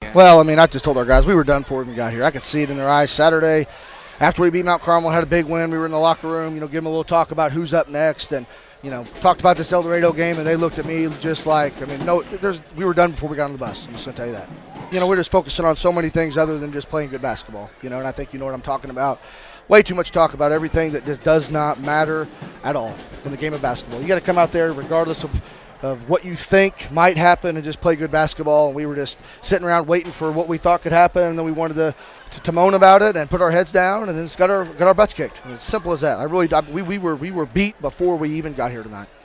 man. Well, I mean, I just told our guys we were done before we even got here. I could see it in their eyes. Saturday, after we beat Mount Carmel, had a big win. We were in the locker room, give them a little talk about who's up next, and talked about this El Dorado game, and they looked at me just like, we were done before we got on the bus. I'm just gonna tell you that. We're just focusing on so many things other than just playing good basketball. And I think you know what I'm talking about. Way too much talk about everything that just does not matter at all in the game of basketball. You got to come out there regardless of what you think might happen and just play good basketball. And we were just sitting around waiting for what we thought could happen, and then we wanted to moan about it and put our heads down, and then just got our butts kicked. And it's simple as that. We were beat before we even got here tonight.